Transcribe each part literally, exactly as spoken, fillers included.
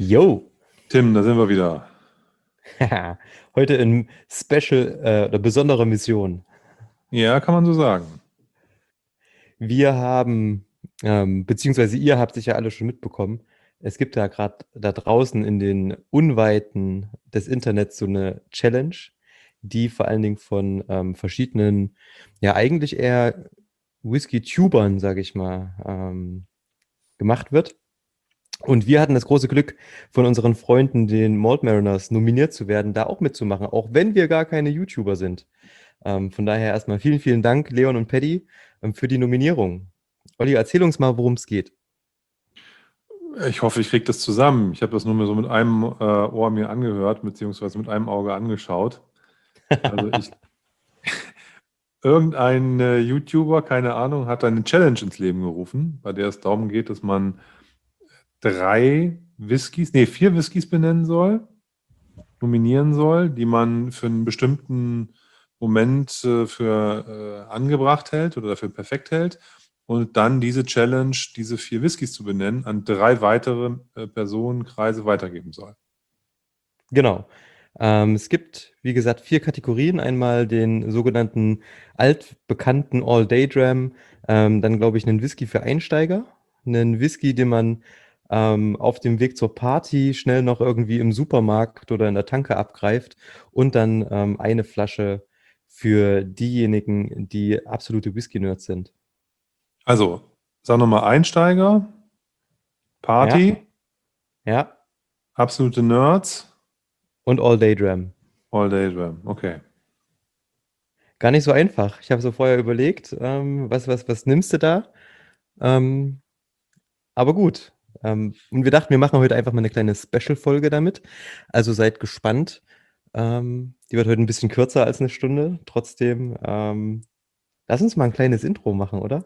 Yo, Tim, da sind wir wieder. heute in Special äh, oder besonderer Mission. Ja, kann man so sagen. Wir haben, ähm, beziehungsweise ihr habt sicher alle schon mitbekommen, es gibt ja gerade da draußen in den Unweiten des Internets so eine Challenge, die vor allen Dingen von ähm, verschiedenen, ja eigentlich eher Whisky-Tubern, sage ich mal, ähm, gemacht wird. Und wir hatten das große Glück, von unseren Freunden, den Malt Mariners, nominiert zu werden, da auch mitzumachen, auch wenn wir gar keine YouTuber sind. Ähm, von daher erstmal vielen, vielen Dank, Leon und Paddy, ähm, für die Nominierung. Olli, erzähl uns mal, worum es geht. Ich hoffe, ich kriege das zusammen. Ich habe das nur mal so mit einem äh, Ohr mir angehört, beziehungsweise mit einem Auge angeschaut. Also ich, irgendein äh, YouTuber, keine Ahnung, hat eine Challenge ins Leben gerufen, bei der es darum geht, dass man drei Whiskys, nee, vier Whiskys benennen soll, nominieren soll, die man für einen bestimmten Moment äh, für äh, angebracht hält oder für perfekt hält. Und dann diese Challenge, diese vier Whiskys zu benennen, an drei weitere äh, Personenkreise weitergeben soll. Genau. Ähm, es gibt, wie gesagt, vier Kategorien. Einmal den sogenannten altbekannten All-Day-Dram, ähm, dann glaube ich einen Whisky für Einsteiger, einen Whisky, den man ähm, auf dem Weg zur Party schnell noch irgendwie im Supermarkt oder in der Tanke abgreift und dann ähm, eine Flasche für diejenigen, die absolute Whisky-Nerds sind. Also, sag nochmal Einsteiger, Ja, Party, ja, absolute Nerds, und All-Day-Dram. All Day Dram. Okay. Gar nicht so einfach. Ich habe so vorher überlegt, ähm, was, was, was nimmst du da? Ähm, aber gut. Ähm, und wir dachten, wir machen heute einfach mal eine kleine Special-Folge damit. Also seid gespannt. Ähm, die wird heute ein bisschen kürzer als eine Stunde. Trotzdem, ähm, lass uns mal ein kleines Intro machen, oder?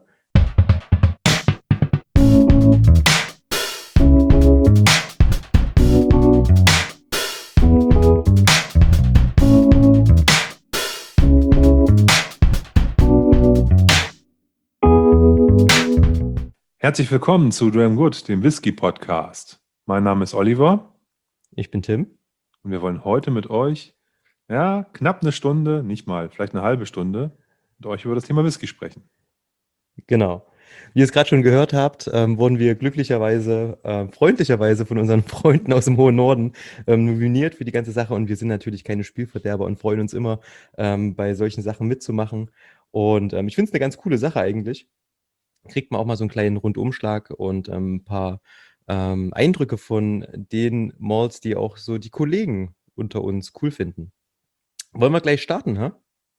Herzlich willkommen zu Dram Good, dem Whisky Podcast. Mein Name ist Oliver Ich bin Tim. und wir wollen heute mit euch, ja, knapp eine Stunde, nicht mal, vielleicht eine halbe Stunde, mit euch über das Thema Whisky sprechen. Genau. Wie ihr es gerade schon gehört habt, ähm, wurden wir glücklicherweise, äh, freundlicherweise von unseren Freunden aus dem hohen Norden ähm, nominiert für die ganze Sache. Und wir sind natürlich keine Spielverderber und freuen uns immer, ähm, bei solchen Sachen mitzumachen. Und ähm, ich finde es eine ganz coole Sache eigentlich. Kriegt man auch mal so einen kleinen Rundumschlag und ähm, ein paar ähm, Eindrücke von den Malls, die auch so die Kollegen unter uns cool finden. Wollen wir gleich starten, ha?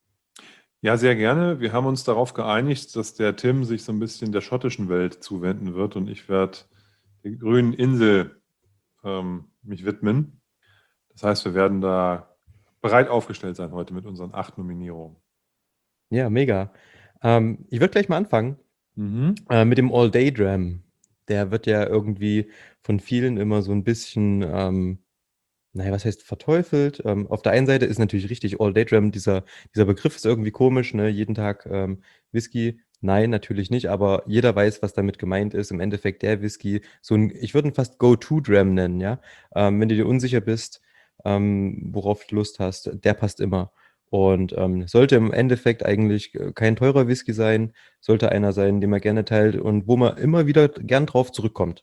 Ja, sehr gerne. Wir haben uns darauf geeinigt, dass der Tim sich so ein bisschen der schottischen Welt zuwenden wird und ich werde der grünen Insel ähm, mich widmen. Das heißt, wir werden da bereit aufgestellt sein heute mit unseren acht Nominierungen. Ja, mega. Ähm, ich würde gleich mal anfangen. Mhm. Äh, mit dem All-Day-Dram. Der wird ja irgendwie von vielen immer so ein bisschen, ähm, na ja, was heißt verteufelt? Ähm, auf der einen Seite ist natürlich richtig All-Day-Dram, dieser dieser Begriff ist irgendwie komisch, ne? Jeden Tag, ähm, Whisky. Nein, natürlich nicht, aber jeder weiß, was damit gemeint ist. Im Endeffekt der Whisky, so 'n ich würde ihn fast Go-to-Dram nennen, ja? Ähm, wenn du dir unsicher bist, ähm, worauf du Lust hast, der passt immer. Und, ähm, sollte im Endeffekt eigentlich, äh, kein teurer Whisky sein, sollte einer sein, den man gerne teilt und wo man immer wieder gern drauf zurückkommt.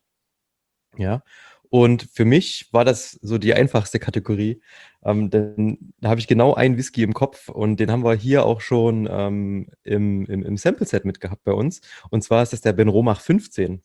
Ja. Und für mich war das so die einfachste Kategorie, ähm, denn da habe ich genau einen Whisky im Kopf und den haben wir hier auch schon ähm, im, im, im Sample-Set mitgehabt bei uns. Und zwar ist das der Benromach fünfzehn.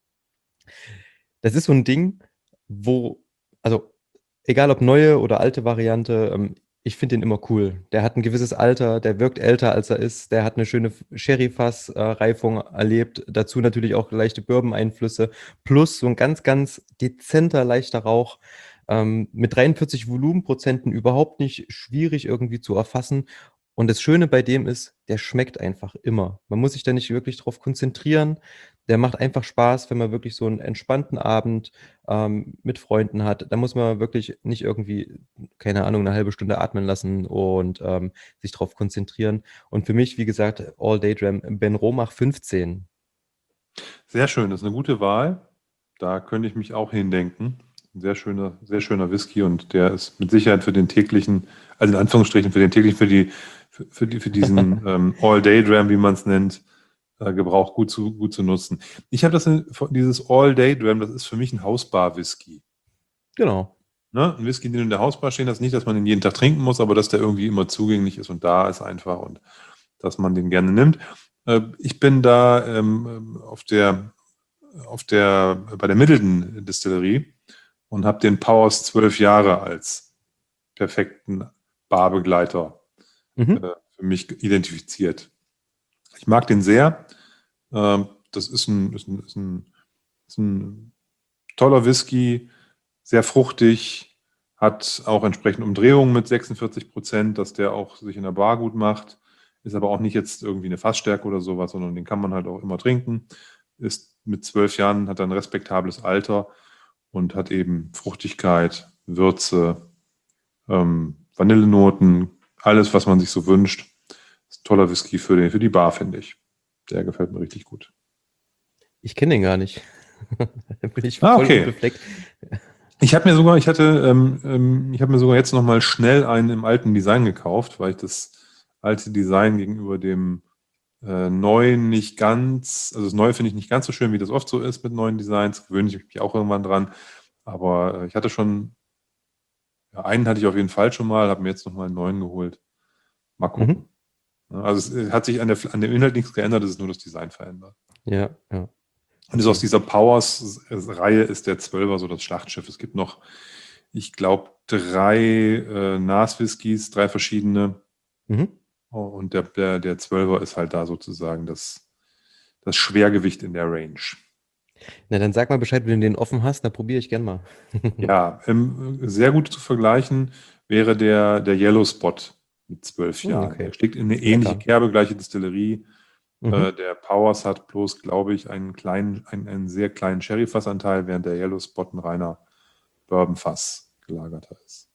Das ist so ein Ding, wo, also egal ob neue oder alte Variante, ähm, ich finde den immer cool. Der hat ein gewisses Alter, der wirkt älter, als er ist. Der hat eine schöne Sherry-Fass-Reifung erlebt. Dazu natürlich auch leichte Bourbon-Einflüsse. Plus so ein ganz, ganz dezenter, leichter Rauch. Ähm, mit dreiundvierzig Volumenprozenten überhaupt nicht schwierig irgendwie zu erfassen. Und das Schöne bei dem ist, der schmeckt einfach immer. Man muss sich da nicht wirklich drauf konzentrieren. Der macht einfach Spaß, wenn man wirklich so einen entspannten Abend ähm, mit Freunden hat. Da muss man wirklich nicht irgendwie, keine Ahnung, eine halbe Stunde atmen lassen und ähm, sich drauf konzentrieren. Und für mich, wie gesagt, All Day Dram, Ben Romach fünfzehn. Sehr schön, das ist eine gute Wahl. Da könnte ich mich auch hindenken. ein sehr schöner, sehr schöner Whisky und der ist mit Sicherheit für den täglichen, also in Anführungsstrichen für den täglichen, für die, für, für, die, für diesen ähm, All-Day-Dram, wie man es nennt, äh, Gebrauch gut zu, gut zu nutzen. Ich habe das, in, dieses All-Day-Dram, das ist für mich ein Hausbar-Whisky. Genau. Ne? Ein Whisky, den du in der Hausbar stehen hast, nicht, dass man ihn jeden Tag trinken muss, aber dass der irgendwie immer zugänglich ist und da ist einfach und dass man den gerne nimmt. Äh, ich bin da ähm, auf der, auf der, bei der Middleton Distillerie und habe den Powers zwölf Jahre als perfekten Barbegleiter Mhm. äh, für mich identifiziert. Ich mag den sehr. Ähm, das ist ein, ist, ein, ist, ein, ist ein toller Whisky, sehr fruchtig, hat auch entsprechend Umdrehungen mit sechsundvierzig Prozent, dass der auch sich in der Bar gut macht. Ist aber auch nicht jetzt irgendwie eine Fassstärke oder sowas, sondern den kann man halt auch immer trinken. Ist mit zwölf Jahren, hat er ein respektables Alter und hat eben Fruchtigkeit, Würze, ähm, Vanillenoten, alles, was man sich so wünscht. Ist ein toller Whisky für, den, für die Bar, finde ich. Der gefällt mir richtig gut. Ich kenne den gar nicht. Da bin ich Ah, voll okay. unbefleckt. Ich habe mir sogar, ich hatte, ähm, ähm, ich habe mir sogar jetzt nochmal schnell einen im alten Design gekauft, weil ich das alte Design gegenüber dem äh, neuen nicht ganz, also das neue finde ich nicht ganz so schön, wie das oft so ist mit neuen Designs. Gewöhne ich mich auch irgendwann dran. Aber äh, ich hatte schon, ja, einen hatte ich auf jeden Fall schon mal, habe mir jetzt nochmal einen neuen geholt. Mal gucken. Mhm. Ja, also es hat sich an, der, an dem Inhalt nichts geändert, es ist nur das Design verändert. Ja, ja. Und ist aus Okay. dieser Powers-Reihe ist der Zwölfer so das Schlachtschiff. Es gibt noch, ich glaube, drei äh, Nas-Whiskys, drei verschiedene. Mhm. Oh, und der, der, der Zwölfer ist halt da sozusagen das, das Schwergewicht in der Range. Na, dann sag mal Bescheid, wenn du den offen hast, dann probiere ich gern mal. Ja, ähm, sehr gut zu vergleichen wäre der, der Yellow Spot mit zwölf Hm, Jahren. okay. Der steckt in eine ähnliche Lecker. Kerbe, gleiche Distillerie. Mhm. Äh, der Powers hat bloß, glaube ich, einen kleinen, einen, einen sehr kleinen Sherry-Fassanteil, während der Yellow Spot ein reiner Bourbon-Fass gelagerter ist.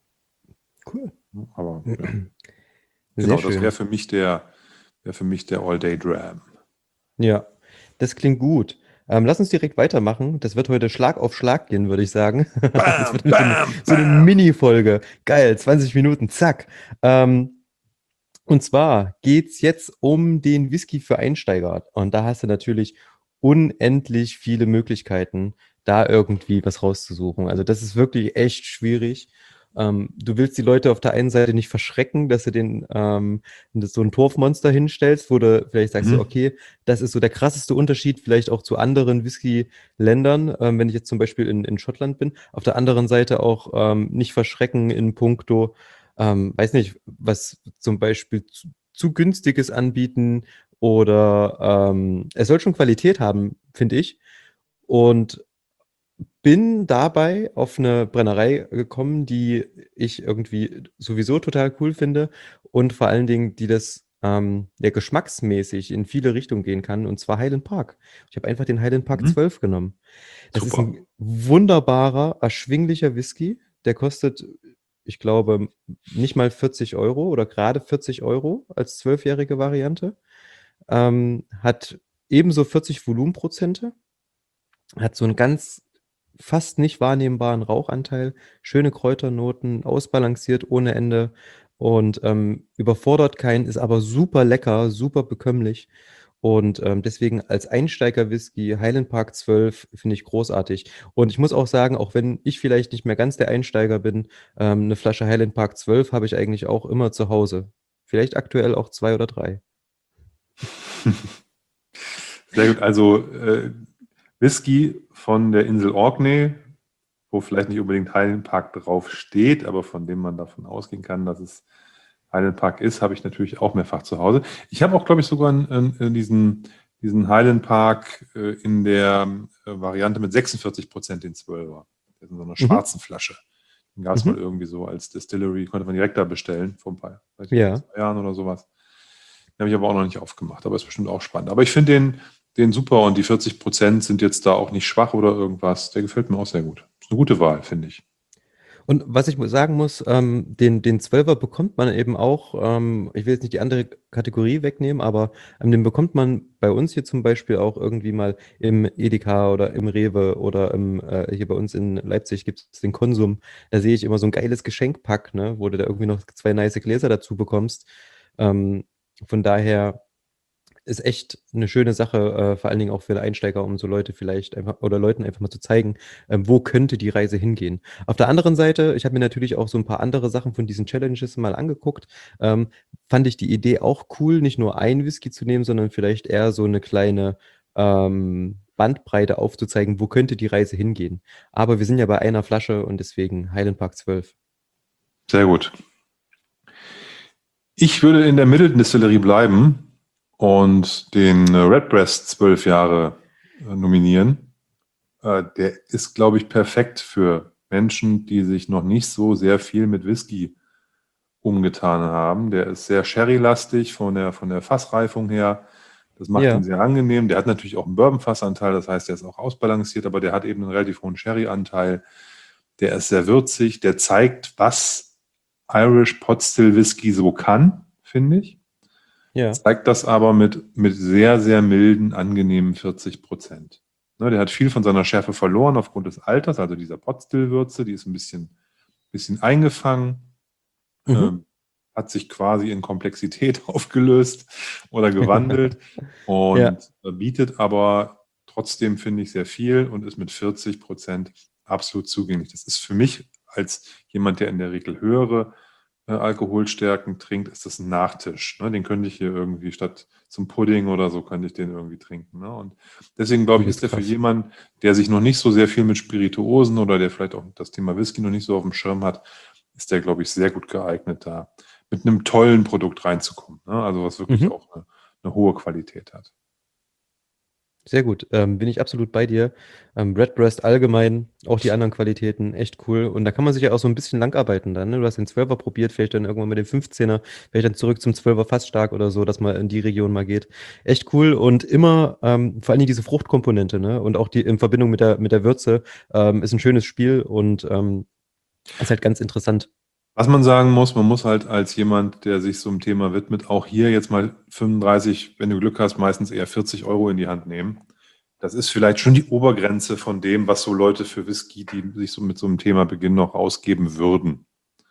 Cool. Aber ja, Sehr genau, das wäre schön. für mich der, wäre für mich der All-Day-Dram. Ja, das klingt gut. Ähm, lass uns direkt weitermachen. Das wird heute Schlag auf Schlag gehen, würde ich sagen. Das Bam, wird so eine, bam, so eine bam. Mini-Folge. Geil, zwanzig Minuten, zack. Ähm, und zwar geht es jetzt um den Whisky für Einsteiger. Und da hast du natürlich unendlich viele Möglichkeiten, da irgendwie was rauszusuchen. Also das ist wirklich echt schwierig. Ähm, du willst die Leute auf der einen Seite nicht verschrecken, dass du den ähm, das so ein Torfmonster hinstellst, wo du vielleicht sagst, so, Mhm. okay, das ist so der krasseste Unterschied vielleicht auch zu anderen Whisky-Ländern, ähm, wenn ich jetzt zum Beispiel in, in Schottland bin. Auf der anderen Seite auch ähm, nicht verschrecken in puncto, ähm, weiß nicht, was zum Beispiel zu, zu günstiges anbieten oder ähm, es soll schon Qualität haben, finde ich. Und bin dabei auf eine Brennerei gekommen, die ich irgendwie sowieso total cool finde und vor allen Dingen, die das ähm, ja, geschmacksmäßig in viele Richtungen gehen kann, und zwar Highland Park. Ich habe einfach den Highland Park Mhm. zwölf genommen. Das ist Super. ein wunderbarer, erschwinglicher Whisky. Der kostet, ich glaube, nicht mal vierzig Euro oder gerade vierzig Euro als zwölfjährige Variante. Ähm, hat ebenso vierzig Volumenprozente, hat so einen ganz fast nicht wahrnehmbaren Rauchanteil, schöne Kräuternoten, ausbalanciert ohne Ende und ähm, überfordert keinen, ist aber super lecker, super bekömmlich. Und ähm, deswegen als Einsteiger-Whisky Highland Park zwölf finde ich großartig. Und ich muss auch sagen, auch wenn ich vielleicht nicht mehr ganz der Einsteiger bin, ähm, eine Flasche Highland Park zwölf habe ich eigentlich auch immer zu Hause. Vielleicht aktuell auch zwei oder drei. Sehr gut. Also äh, Whisky von der Insel Orkney, wo vielleicht nicht unbedingt Highland Park drauf steht, aber von dem man davon ausgehen kann, dass es Highland Park ist, habe ich natürlich auch mehrfach zu Hause. Ich habe auch, glaube ich, sogar einen, einen, diesen, diesen Highland Park äh, in der äh, Variante mit sechsundvierzig Prozent den Zwölfer. Der ist in so einer Mhm. schwarzen Flasche. Den gab es mal Mhm. irgendwie so als Distillery, konnte man direkt da bestellen, vor ein paar, weiß nicht, vor Ja. zwei Jahren oder sowas. Den habe ich aber auch noch nicht aufgemacht, aber ist bestimmt auch spannend. Aber ich finde den, den super und die vierzig Prozent sind jetzt da auch nicht schwach oder irgendwas. Der gefällt mir auch sehr gut. Ist eine gute Wahl, finde ich. Und was ich mu- sagen muss, ähm, den, den Zwölfer bekommt man eben auch, ähm, ich will jetzt nicht die andere Kategorie wegnehmen, aber ähm, den bekommt man bei uns hier zum Beispiel auch irgendwie mal im Edeka oder im Rewe oder im, äh, hier bei uns in Leipzig gibt es den Konsum. Da sehe ich immer so ein geiles Geschenkpack, ne, wo du da irgendwie noch zwei nice Gläser dazu bekommst. Ähm, von daher ist echt eine schöne Sache, äh, vor allen Dingen auch für Einsteiger, um so Leute vielleicht einfach oder Leuten einfach mal zu zeigen, ähm, wo könnte die Reise hingehen. Auf der anderen Seite, ich habe mir natürlich auch so ein paar andere Sachen von diesen Challenges mal angeguckt. Ähm, fand ich die Idee auch cool, nicht nur ein Whisky zu nehmen, sondern vielleicht eher so eine kleine ähm, Bandbreite aufzuzeigen, wo könnte die Reise hingehen. Aber wir sind ja bei einer Flasche und deswegen Highland Park zwölf. Sehr gut. Ich würde in der Middleton Distillery bleiben und den äh, Redbreast zwölf Jahre äh, nominieren. Äh, der ist, glaube ich, perfekt für Menschen, die sich noch nicht so sehr viel mit Whisky umgetan haben. Der ist sehr sherry-lastig von der, von der Fassreifung her. Das macht ihn Ja, sehr angenehm. Der hat natürlich auch einen Bourbon-Fassanteil, das heißt, der ist auch ausbalanciert, aber der hat eben einen relativ hohen Sherry-Anteil. Der ist sehr würzig, der zeigt, was Irish Pot Still Whisky so kann, finde ich. ja. Zeigt das aber mit, mit sehr, sehr milden, angenehmen vierzig Prozent. Ne, der hat viel von seiner Schärfe verloren aufgrund des Alters, also dieser Pot Still Würze, die ist ein bisschen, bisschen eingefangen, Mhm. ähm, hat sich quasi in Komplexität aufgelöst oder gewandelt Ja, und bietet aber trotzdem, finde ich, sehr viel und ist mit vierzig Prozent absolut zugänglich. Das ist für mich als jemand, der in der Regel höhere äh, Alkoholstärken trinkt, ist das ein Nachtisch. Ne? Den könnte ich hier irgendwie statt zum Pudding oder so, könnte ich den irgendwie trinken. Ne? Und deswegen glaube ich, ist übelst der für krass. jemanden, der sich noch nicht so sehr viel mit Spirituosen oder der vielleicht auch das Thema Whisky noch nicht so auf dem Schirm hat, ist der, glaube ich, sehr gut geeignet, da mit einem tollen Produkt reinzukommen. Ne? Also was wirklich Mhm. auch eine, eine hohe Qualität hat. Sehr gut, ähm, bin ich absolut bei dir. Ähm, Redbreast allgemein, auch die anderen Qualitäten, echt cool. Und da kann man sich ja auch so ein bisschen langarbeiten dann. Ne? Du hast den Zwölfer probiert, vielleicht dann irgendwann mit dem fünfzehner, vielleicht dann zurück zum Zwölfer fast stark oder so, dass man in die Region mal geht. Echt cool und immer, ähm, vor allem diese Fruchtkomponente, ne? Und auch die in Verbindung mit der, mit der Würze, ähm, ist ein schönes Spiel und ähm, ist halt ganz interessant. Was man sagen muss, man muss halt als jemand, der sich so einem Thema widmet, auch hier jetzt mal fünfunddreißig, wenn du Glück hast, meistens eher vierzig Euro in die Hand nehmen. Das ist vielleicht schon die Obergrenze von dem, was so Leute für Whisky, die sich so mit so einem Thema beginnen, noch ausgeben würden.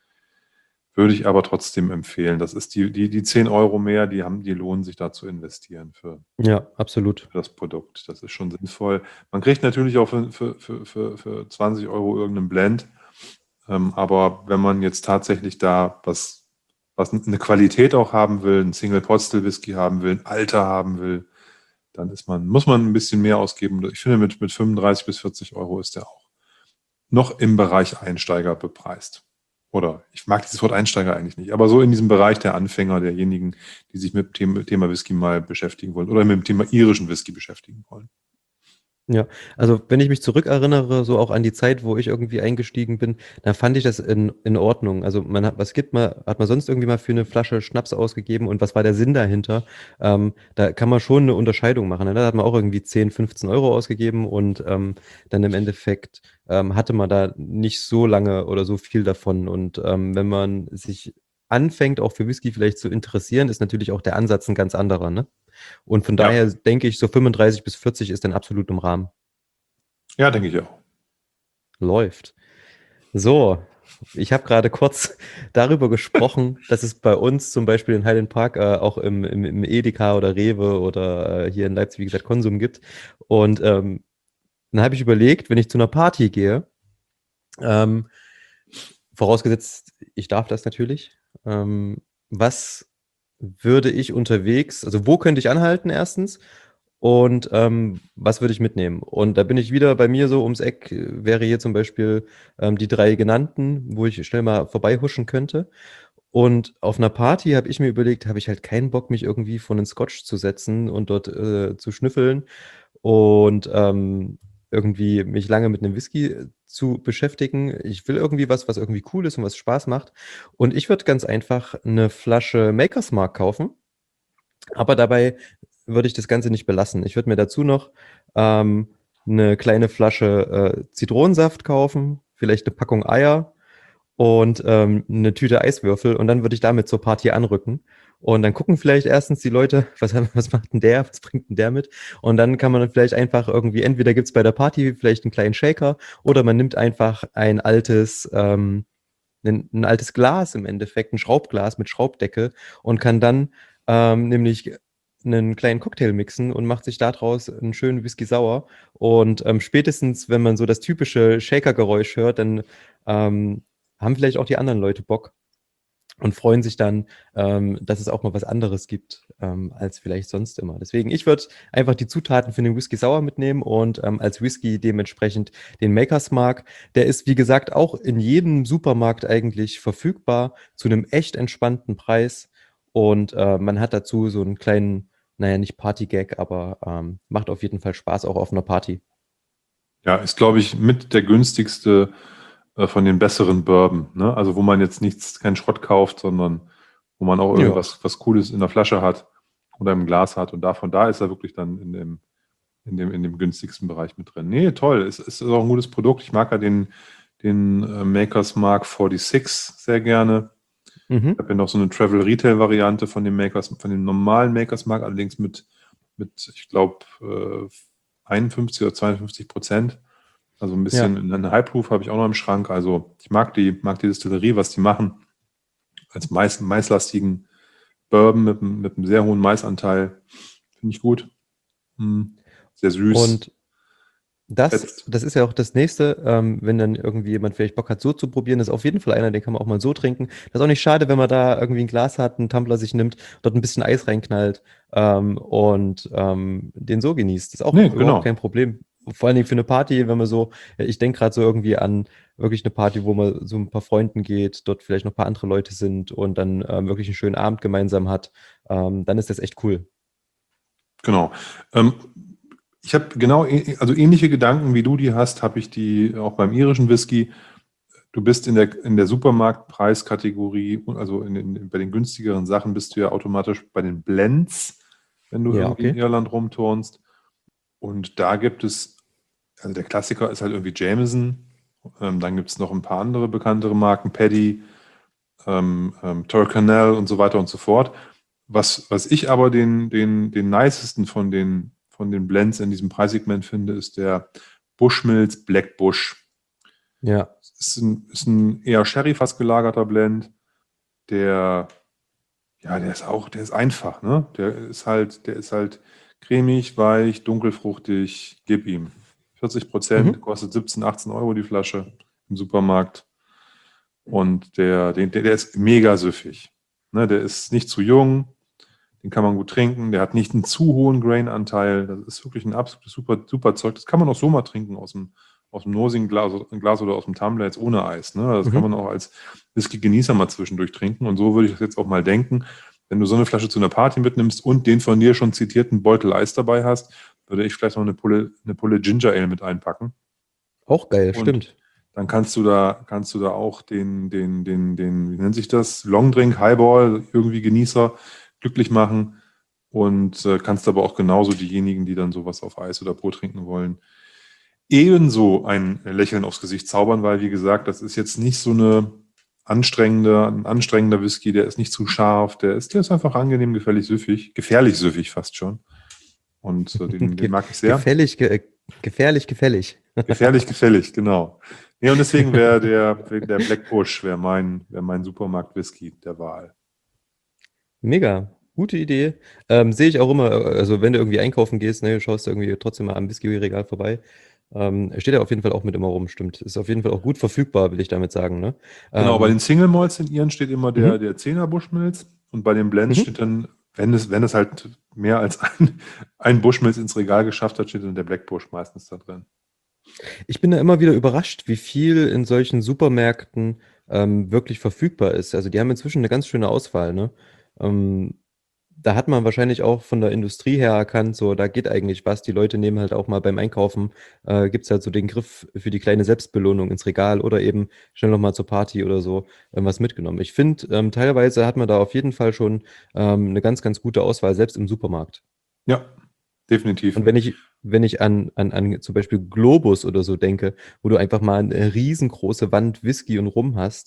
Würde ich aber trotzdem empfehlen. Das ist die, die, die zehn Euro mehr, die haben, die lohnen sich da zu investieren für, Ja, absolut. für das Produkt. Das ist schon sinnvoll. Man kriegt natürlich auch für, für, für, für, für zwanzig Euro irgendeinen Blend. Ähm, aber wenn man jetzt tatsächlich da was, was eine Qualität auch haben will, einen Single Pot Still Whisky haben will, ein Alter haben will, dann ist man, muss man ein bisschen mehr ausgeben. Ich finde, mit, mit fünfunddreißig bis vierzig Euro ist der auch noch im Bereich Einsteiger bepreist. Oder ich mag dieses Wort Einsteiger eigentlich nicht, aber so in diesem Bereich der Anfänger, derjenigen, die sich mit dem Thema Whisky mal beschäftigen wollen oder mit dem Thema irischen Whisky beschäftigen wollen. Ja, also wenn ich mich zurückerinnere, so auch an die Zeit, wo ich irgendwie eingestiegen bin, dann fand ich das in, in Ordnung. Also man hat, was gibt man, hat man sonst irgendwie mal für eine Flasche Schnaps ausgegeben und was war der Sinn dahinter? Ähm, da kann man schon eine Unterscheidung machen. Ne? Da hat man auch irgendwie zehn, fünfzehn Euro ausgegeben und ähm, dann im Endeffekt ähm, hatte man da nicht so lange oder so viel davon. Und ähm, wenn man sich anfängt, auch für Whisky vielleicht zu interessieren, ist natürlich auch der Ansatz ein ganz anderer, ne? Und von Ja, daher denke ich, so fünfunddreißig bis vierzig ist dann absolut im Rahmen. ja, denke ich auch. Läuft. So, ich habe gerade kurz darüber gesprochen, dass es bei uns zum Beispiel in Highland Park äh, auch im, im, im Edeka oder Rewe oder äh, hier in Leipzig, wie gesagt, Konsum gibt. Und ähm, dann habe ich überlegt, wenn ich zu einer Party gehe, ähm, vorausgesetzt, ich darf das natürlich, ähm, was würde ich unterwegs, also wo könnte ich anhalten erstens und ähm, was würde ich mitnehmen? Und da bin ich wieder bei mir so ums Eck, äh, wäre hier zum Beispiel ähm, die drei genannten, wo ich schnell mal vorbeihuschen könnte. Und auf einer Party habe ich mir überlegt, habe ich halt keinen Bock, mich irgendwie vor einen Scotch zu setzen und dort äh, zu schnüffeln und ähm, irgendwie mich lange mit einem Whisky äh, zu beschäftigen. Ich will irgendwie was, was irgendwie cool ist und was Spaß macht. Und ich würde ganz einfach eine Flasche Maker's Mark kaufen, aber dabei würde ich das Ganze nicht belassen. Ich würde mir dazu noch ähm, eine kleine Flasche äh, Zitronensaft kaufen, vielleicht eine Packung Eier und ähm, eine Tüte Eiswürfel und dann würde ich damit zur Party anrücken. Und dann gucken vielleicht erstens die Leute, was, was macht denn der, was bringt denn der mit? Und dann kann man dann vielleicht einfach irgendwie, entweder gibt es bei der Party vielleicht einen kleinen Shaker oder man nimmt einfach ein altes, ähm, ein, ein altes Glas im Endeffekt, ein Schraubglas mit Schraubdeckel und kann dann ähm, nämlich einen kleinen Cocktail mixen und macht sich daraus einen schönen Whisky sauer. Und ähm, spätestens, wenn man so das typische Shaker-Geräusch hört, dann ähm, haben vielleicht auch die anderen Leute Bock und freuen sich dann, ähm, dass es auch mal was anderes gibt, ähm, als vielleicht sonst immer. Deswegen, ich würde einfach die Zutaten für den Whisky Sour mitnehmen und ähm, als Whisky dementsprechend den Maker's Mark. Der ist, wie gesagt, auch in jedem Supermarkt eigentlich verfügbar zu einem echt entspannten Preis. Und äh, man hat dazu so einen kleinen, naja, nicht Party-Gag, aber ähm, macht auf jeden Fall Spaß auch auf einer Party. Ja, ist, glaube ich, mit der günstigste äh, von den besseren Bourbon. Ne? Also wo man jetzt nichts, keinen Schrott kauft, sondern wo man auch Ja. irgendwas was Cooles in der Flasche hat oder im Glas hat. Und davon da ist er wirklich dann in dem, in dem, in dem günstigsten Bereich mit drin. Nee, toll. Es ist auch ein gutes Produkt. Ich mag ja den, den äh, Maker's Mark sechsundvierzig sehr gerne. Ich Mhm. habe ja noch so eine Travel Retail Variante von dem Makers, von dem normalen Makers Mark, allerdings mit, mit ich glaube, äh, einundfünfzig oder zweiundfünfzig Prozent. Also ein Ja. bisschen eine High Proof habe ich auch noch im Schrank. Also ich mag die, mag die Distillerie, was die machen. Als Mais, maislastigen Bourbon mit, einem- mit einem sehr hohen Maisanteil. Finde ich gut. Hm. Sehr süß. Und Das, Fetzt. das ist ja auch das Nächste, ähm, wenn dann irgendwie jemand vielleicht Bock hat, so zu probieren, ist auf jeden Fall einer, den kann man auch mal so trinken. Das ist auch nicht schade, wenn man da irgendwie ein Glas hat, einen Tumbler sich nimmt, dort ein bisschen Eis reinknallt ähm, und ähm, den so genießt. Das ist auch Nee, überhaupt kein genau. Problem. Vor allen Dingen für eine Party, wenn man so, ja, ich denke gerade so irgendwie an wirklich eine Party, wo man so ein paar Freunden geht, dort vielleicht noch ein paar andere Leute sind und dann ähm, wirklich einen schönen Abend gemeinsam hat, ähm, dann ist das echt cool. Genau. Ähm, ich habe genau, äh, also ähnliche Gedanken wie du die hast, habe ich die auch beim irischen Whisky. Du bist in der, in der Supermarktpreiskategorie, also in den, bei den günstigeren Sachen bist du ja automatisch bei den Blends, wenn du Ja, irgendwie in okay. Irland rumturnst. Und da gibt es, also der Klassiker ist halt irgendwie Jameson. Ähm, dann gibt es noch ein paar andere bekanntere Marken, Paddy, ähm, ähm, Torcanel und so weiter und so fort. Was, was ich aber den, den, den nicesten von den, von den Blends in diesem Preissegment finde, ist der Bushmills Black Bush. Ja. Ist ein, ist ein eher Sherry-fass gelagerter Blend, der, ja, der ist auch, der ist einfach, ne? Der ist halt, der ist halt cremig, weich, dunkelfruchtig, gib ihm. vierzig Prozent, Mhm. kostet siebzehn, achtzehn Euro die Flasche im Supermarkt. Und der, der, der ist mega süffig. Ne? Der ist nicht zu jung, den kann man gut trinken, der hat nicht einen zu hohen Grain-Anteil. Das ist wirklich ein absolutes super, super Zeug. Das kann man auch so mal trinken aus dem, aus dem Nosing-Glas Glas oder aus dem Tumbler jetzt ohne Eis. Ne? Das kann Mhm. man auch als Whisky-Genießer mal zwischendurch trinken. Und so würde ich das jetzt auch mal denken. Wenn du so eine Flasche zu einer Party mitnimmst und den von dir schon zitierten Beutel Eis dabei hast, würde ich vielleicht noch eine Pulle, eine Pulle Ginger Ale mit einpacken. Auch geil, Und stimmt. dann kannst du da, kannst du da auch den, den, den, den, wie nennt sich das? Longdrink, Highball, irgendwie Genießer glücklich machen. Und äh, kannst aber auch genauso diejenigen, die dann sowas auf Eis oder Brot trinken wollen, ebenso ein Lächeln aufs Gesicht zaubern, weil, wie gesagt, das ist jetzt nicht so eine anstrengende, ein anstrengender Whisky, der ist nicht zu scharf, der ist, der ist einfach angenehm, gefährlich süffig, gefährlich süffig fast schon. Und äh, den, den Ge mag ich sehr. gefällig, ge äh, gefährlich, gefällig. Gefährlich, gefällig, genau. Ja, und deswegen wäre der, der Black Bush wäre mein, wär mein Supermarkt-Whisky der Wahl. Mega, gute Idee. Ähm, sehe ich auch immer, äh, also wenn du irgendwie einkaufen gehst, ne, schaust du irgendwie trotzdem mal am Whisky-Regal vorbei. Ähm, steht er auf jeden Fall auch mit immer rum, stimmt. Ist auf jeden Fall auch gut verfügbar, will ich damit sagen, ne? Genau, bei Ähm, den Single Malts in ihren steht immer der, mhm, der zehner Bushmills und bei den Blends mhm. steht dann, wenn es, wenn es halt mehr als ein, ein Bushmills ins Regal geschafft hat, steht dann der Black Bush meistens da drin. Ich bin da immer wieder überrascht, wie viel in solchen Supermärkten ähm, wirklich verfügbar ist. Also die haben inzwischen eine ganz schöne Auswahl, ne? Ähm, Da hat man wahrscheinlich auch von der Industrie her erkannt, so, da geht eigentlich was. Die Leute nehmen halt auch mal beim Einkaufen, äh, gibt es halt so den Griff für die kleine Selbstbelohnung ins Regal oder eben schnell noch mal zur Party oder so ähm, was mitgenommen. Ich finde, ähm, teilweise hat man da auf jeden Fall schon ähm, eine ganz, ganz gute Auswahl, selbst im Supermarkt. Ja, definitiv. Und wenn ich, wenn ich an, an, an zum Beispiel Globus oder so denke, wo du einfach mal eine riesengroße Wand Whisky und Rum hast,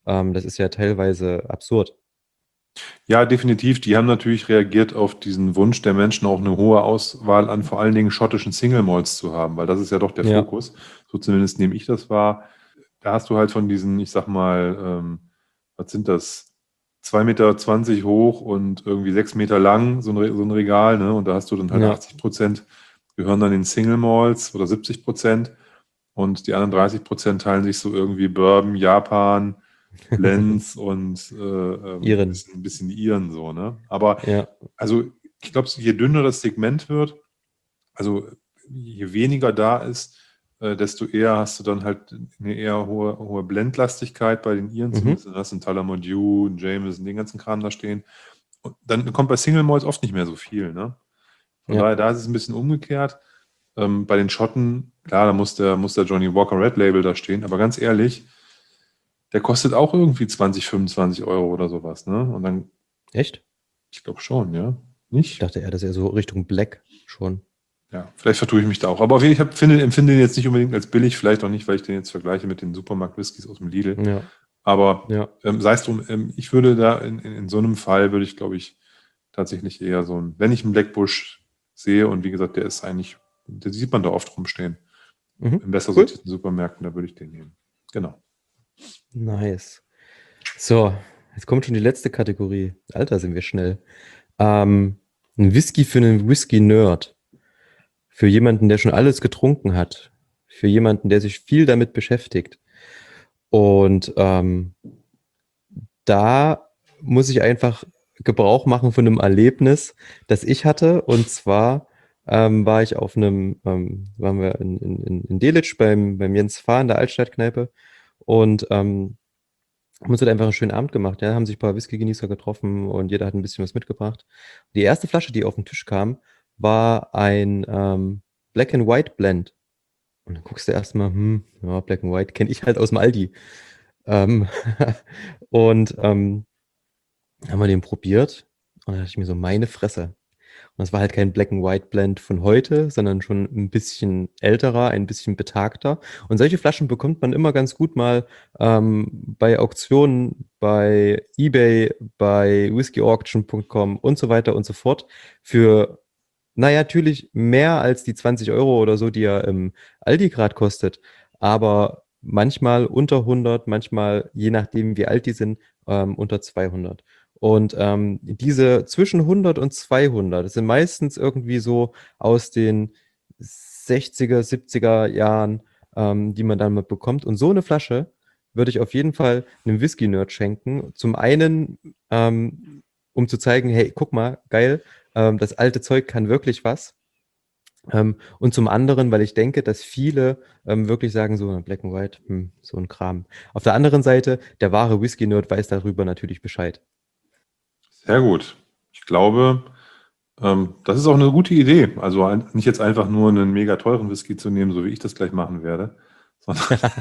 Ähm, das ist ja teilweise absurd. Ja, definitiv. Die haben natürlich reagiert auf diesen Wunsch der Menschen, auch eine hohe Auswahl an vor allen Dingen schottischen Single Malts zu haben, weil das ist ja doch der Ja, Fokus. So zumindest nehme ich das wahr. Da hast du halt von diesen, ich sag mal, ähm, was sind das? zwei Meter zwanzig hoch und irgendwie sechs Meter lang, so ein, Re- so ein Regal, ne? Und da hast du dann halt ja, achtzig Prozent gehören dann in Single Malts oder siebzig Prozent und die anderen dreißig Prozent teilen sich so irgendwie Bourbon, Japan, Blends und äh, ähm, ein Iren. bisschen, ein bisschen Iren so, ne? Aber Ja, also ich glaube, je dünner das Segment wird, also je weniger da ist, äh, desto eher hast du dann halt eine eher hohe, hohe Blendlastigkeit bei den Iren mhm. zumindest. Dann hast du einen Tullamore Dew, einen Jameson, den ganzen Kram da stehen. Und dann kommt bei Single Malts oft nicht mehr so viel, ne? Von Ja, daher, da ist es ein bisschen umgekehrt. Ähm, bei den Schotten, klar, da muss der, muss der Johnny Walker Red Label da stehen, aber ganz ehrlich, der kostet auch irgendwie zwanzig, fünfundzwanzig Euro oder sowas, ne? Und dann, echt? ich glaube schon, ja. Ich Nicht? dachte eher, das ist eher so Richtung Black schon. Ja, vielleicht vertue ich mich da auch. Aber auf jeden Fall finde, empfinde den jetzt nicht unbedingt als billig, vielleicht auch nicht, weil ich den jetzt vergleiche mit den Supermarkt-Whiskys aus dem Lidl. Ja, Aber ja. ähm, sei es drum, ähm, ich würde da in, in, in so einem Fall, würde ich, glaube ich, tatsächlich eher so ein, wenn ich einen Blackbush sehe und wie gesagt, der ist eigentlich, den sieht man da oft rumstehen, Mhm. in besser Cool. sortierten Supermärkten, da würde ich den nehmen. Genau. Nice. So, jetzt kommt schon die letzte Kategorie. Alter, sind wir schnell. Ähm, ein Whisky für einen Whisky-Nerd. Für jemanden, der schon alles getrunken hat. Für jemanden, der sich viel damit beschäftigt. Und ähm, da muss ich einfach Gebrauch machen von einem Erlebnis, das ich hatte. Und zwar ähm, war ich auf einem, ähm, waren wir in, in, in Delitzsch beim, beim Jens Fahr in der Altstadtkneipe und ähm, haben uns halt einfach einen schönen Abend gemacht. Ja, haben sich ein paar Whisky-Genießer getroffen und jeder hat ein bisschen was mitgebracht. Die erste Flasche, die auf den Tisch kam, war ein ähm, Black and White Blend. Und dann guckst du erstmal, hm, ja, Black and White kenne ich halt aus dem Aldi. Ähm, und ähm, haben wir den probiert und da dachte ich mir so, meine Fresse. Und das war halt kein Black and White Blend von heute, sondern schon ein bisschen älterer, ein bisschen betagter. Und solche Flaschen bekommt man immer ganz gut mal ähm, bei Auktionen, bei eBay, bei whisky auction punkt com und so weiter und so fort für, naja, natürlich mehr als die zwanzig Euro oder so, die er im Aldi gerade kostet. Aber manchmal unter hundert, manchmal, je nachdem, wie alt die sind, ähm, unter zweihundert. Und ähm, diese zwischen hundert und zweihundert, das sind meistens irgendwie so aus den sechziger, siebziger Jahren, ähm, die man dann mal bekommt. Und so eine Flasche würde ich auf jeden Fall einem Whisky-Nerd schenken. Zum einen, ähm, um zu zeigen, hey, guck mal, geil, ähm, das alte Zeug kann wirklich was. Ähm, und zum anderen, weil ich denke, dass viele ähm, wirklich sagen, so Black and White, hm, so ein Kram. Auf der anderen Seite, der wahre Whisky-Nerd weiß darüber natürlich Bescheid. Sehr gut. Ich glaube, ähm, das ist auch eine gute Idee. Also ein, nicht jetzt einfach nur einen mega teuren Whisky zu nehmen, so wie ich das gleich machen werde, sondern,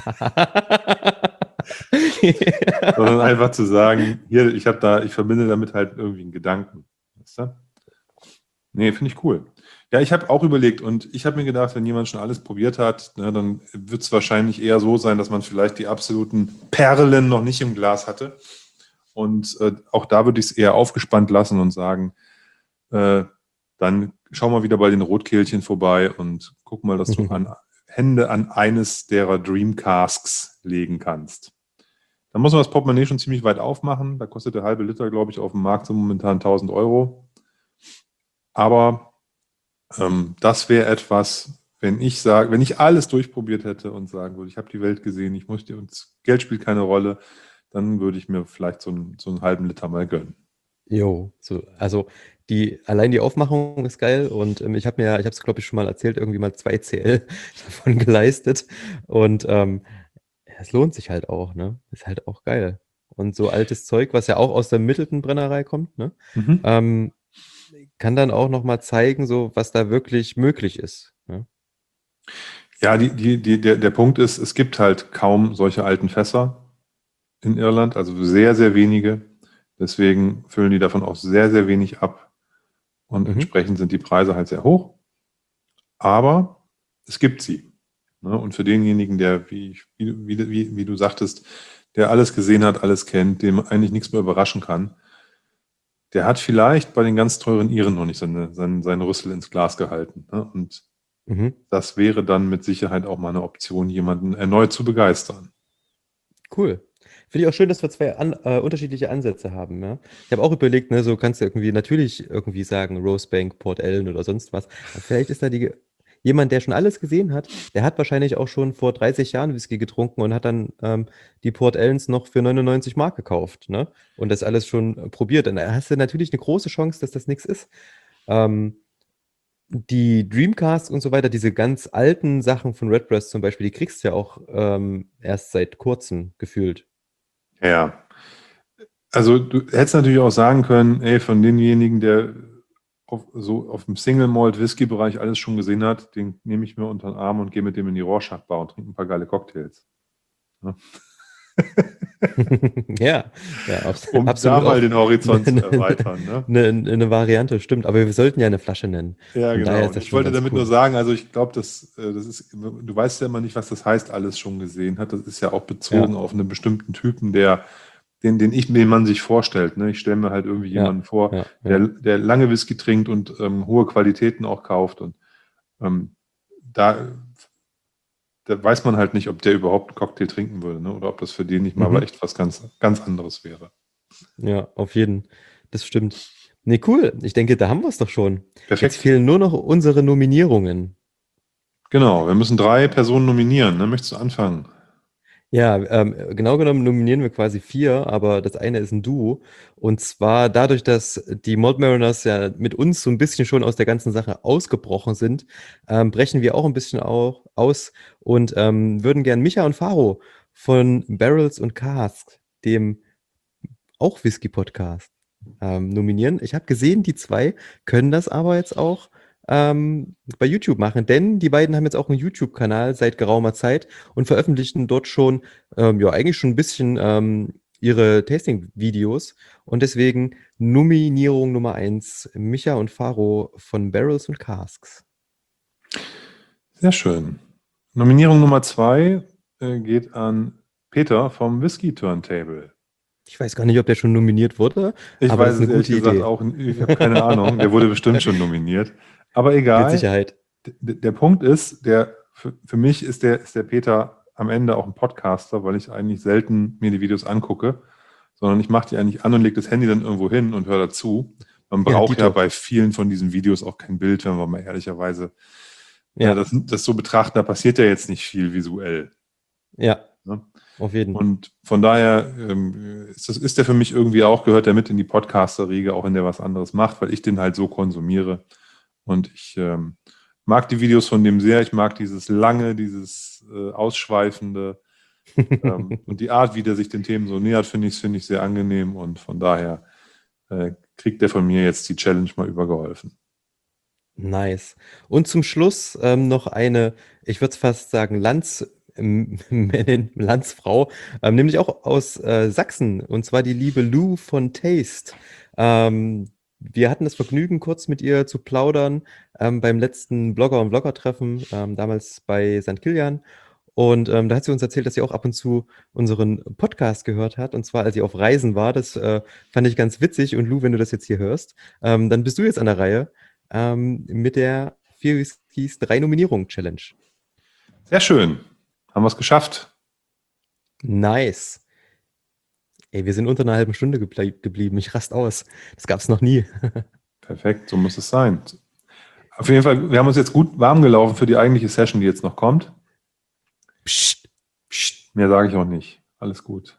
sondern einfach zu sagen, hier, ich habe da, ich verbinde damit halt irgendwie einen Gedanken. Weißt du? Nee, finde ich cool. Ja, ich habe auch überlegt und ich habe mir gedacht, wenn jemand schon alles probiert hat, ne, dann wird es wahrscheinlich eher so sein, dass man vielleicht die absoluten Perlen noch nicht im Glas hatte. Und äh, auch da würde ich es eher aufgespannt lassen und sagen, äh, dann schau mal wieder bei den Rotkehlchen vorbei und guck mal, dass du an, Hände an eines derer Dream Casks legen kannst. Da muss man das Portemonnaie schon ziemlich weit aufmachen. Da kostet der halbe Liter, glaube ich, auf dem Markt so momentan tausend Euro. Aber ähm, das wäre etwas, wenn ich sage, wenn ich alles durchprobiert hätte und sagen würde, ich habe die Welt gesehen, ich möchte, und Geld spielt keine Rolle, dann würde ich mir vielleicht so einen, so einen halben Liter mal gönnen. Jo, so, also die, allein die Aufmachung ist geil und ähm, ich habe mir, ich habe es glaube ich schon mal erzählt, irgendwie mal zwei C L davon geleistet und ähm, es lohnt sich halt auch, ne? Ist halt auch geil. Und so altes Zeug, was ja auch aus der Middleton-Brennerei kommt, ne? Mhm. Ähm, kann dann auch noch mal zeigen, so was da wirklich möglich ist. Ne? Ja, die, die, die, der, der Punkt ist, es gibt halt kaum solche alten Fässer in Irland, also sehr, sehr wenige. Deswegen füllen die davon auch sehr, sehr wenig ab und Mhm. entsprechend sind die Preise halt sehr hoch. Aber es gibt sie. Ne? Und für denjenigen, der, wie, ich, wie, wie, wie, wie du sagtest, der alles gesehen hat, alles kennt, dem eigentlich nichts mehr überraschen kann, der hat vielleicht bei den ganz teuren Iren noch nicht seine, seine, seine Rüssel ins Glas gehalten. Ne? Und Mhm. das wäre dann mit Sicherheit auch mal eine Option, jemanden erneut zu begeistern. Cool. Finde ich auch schön, dass wir zwei an, äh, unterschiedliche Ansätze haben. Ja? Ich habe auch überlegt, ne, so kannst du irgendwie natürlich irgendwie sagen, Rosebank, Port Ellen oder sonst was. Aber vielleicht ist da die, jemand, der schon alles gesehen hat, der hat wahrscheinlich auch schon vor dreißig Jahren Whisky getrunken und hat dann ähm, die Port Ellens noch für neunundneunzig Mark gekauft. Ne? Und das alles schon äh, probiert. Dann hast du natürlich eine große Chance, dass das nichts ist. Ähm, die Dreamcast und so weiter, diese ganz alten Sachen von Redbreast zum Beispiel, die kriegst du ja auch ähm, erst seit kurzem gefühlt. Ja. Also du hättest natürlich auch sagen können, ey, von denjenigen, der auf, so auf dem Single-Malt-Whisky-Bereich alles schon gesehen hat, den nehme ich mir unter den Arm und gehe mit dem in die Rorschach-Bar und trinke ein paar geile Cocktails. Ja. Ja, ja, abs Um da absolut mal auch den Horizont zu eine erweitern. Ne? ne, ne, ne Variante, stimmt. Aber wir sollten ja eine Flasche nennen. Ja, Von daher genau. ist Und das ich schon wollte ganz damit nur cool. sagen, also ich glaube, das, äh, das ist, du weißt ja immer nicht, was das heißt, alles schon gesehen hat. Das ist ja auch bezogen Ja, auf einen bestimmten Typen, der, den, den ich, den man sich vorstellt. Ne? Ich stelle mir halt irgendwie ja, jemanden vor, ja, der, ja. der lange Whisky trinkt und ähm, hohe Qualitäten auch kauft. Und ähm, da, da weiß man halt nicht, ob der überhaupt einen Cocktail trinken würde, ne? Oder ob das für den nicht mal aber Mhm. echt was ganz, ganz anderes wäre. Ja, auf jeden. Das stimmt. Nee, cool. Ich denke, da haben wir es doch schon. Jetzt Perfekt. fehlen nur noch unsere Nominierungen. Genau, wir müssen drei Personen nominieren. Ne? Möchtest du anfangen? Ja, ähm, genau genommen nominieren wir quasi vier, aber das eine ist ein Duo. Und zwar dadurch, dass die Malt Mariners ja mit uns so ein bisschen schon aus der ganzen Sache ausgebrochen sind, ähm, brechen wir auch ein bisschen au aus und ähm, würden gern Micha und Faro von Barrels und Casks, dem auch Whisky-Podcast, ähm, nominieren. Ich habe gesehen, die zwei können das aber jetzt auch ähm, bei YouTube machen, denn die beiden haben jetzt auch einen YouTube-Kanal seit geraumer Zeit und veröffentlichen dort schon, ähm, ja, eigentlich schon ein bisschen ähm, ihre Tasting-Videos. Und deswegen Nominierung Nummer eins, Micha und Faro von Barrels und Casks. Sehr schön. Nominierung Nummer zwei äh, geht an Peter vom Whisky Turntable. Ich weiß gar nicht, ob der schon nominiert wurde, Ich aber das weiß ist es eine ehrlich gute gesagt Idee. auch, ich habe keine Ahnung. Der wurde bestimmt schon nominiert. Aber Mit egal. Sicherheit. D der Punkt ist, der, für, für mich ist der, ist der Peter am Ende auch ein Podcaster, weil ich eigentlich selten mir die Videos angucke, sondern ich mache die eigentlich an und lege das Handy dann irgendwo hin und höre dazu. Man Ja, braucht ja Dito. bei vielen von diesen Videos auch kein Bild, wenn wir mal ehrlicherweise äh, Ja, das, das so betrachten. Da passiert ja jetzt nicht viel visuell. ja, Ne? auf jeden. Und von daher ähm, ist, das, ist der für mich irgendwie auch, gehört der mit in die Podcaster-Riege, auch wenn der was anderes macht, weil ich den halt so konsumiere. Und ich ähm, mag die Videos von dem sehr. Ich mag dieses lange, dieses äh, ausschweifende ähm, und die Art, wie der sich den Themen so nähert, finde ich, finde ich sehr angenehm. Und von daher äh, kriegt der von mir jetzt die Challenge mal übergeholfen. Nice. Und zum Schluss ähm, noch eine, ich würde fast sagen, Landsmännin, Landsfrau, ähm, nämlich auch aus äh, Sachsen, und zwar die liebe Lou von Taste. Ähm, wir hatten das Vergnügen, kurz mit ihr zu plaudern ähm, beim letzten Blogger- und Vlogger-Treffen, ähm, damals bei Sankt Kilian. Und ähm, da hat sie uns erzählt, dass sie auch ab und zu unseren Podcast gehört hat, und zwar als sie auf Reisen war. Das äh, fand ich ganz witzig. Und Lou, wenn du das jetzt hier hörst, ähm, dann bist du jetzt an der Reihe ähm, mit der vier Whiskys drei Nominierungen Challenge. Sehr schön. Haben wir es geschafft. Nice. Ey, wir sind unter einer halben Stunde geble geblieben. Ich rast aus. Das gab's noch nie. Perfekt, so muss es sein. Auf jeden Fall, wir haben uns jetzt gut warm gelaufen für die eigentliche Session, die jetzt noch kommt. Psst. Psst, mehr sage ich auch nicht. Alles gut.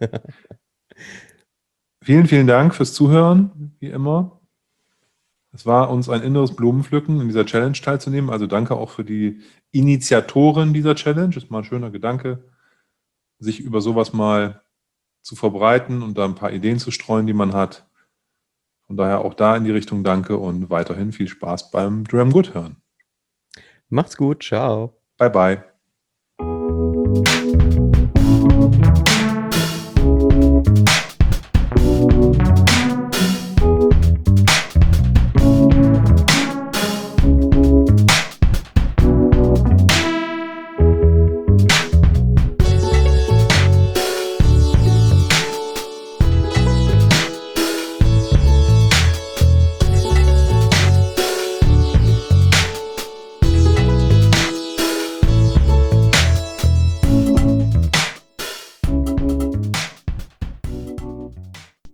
Vielen, vielen Dank fürs Zuhören, wie immer. Es war uns ein inneres Blumenpflücken, in dieser Challenge teilzunehmen. Also danke auch für die Initiatoren dieser Challenge. Ist mal ein schöner Gedanke, sich über sowas mal zu verbreiten und da ein paar Ideen zu streuen, die man hat. Von daher auch da in die Richtung danke und weiterhin viel Spaß beim Dram Good hören. Macht's gut. Ciao. Bye, bye.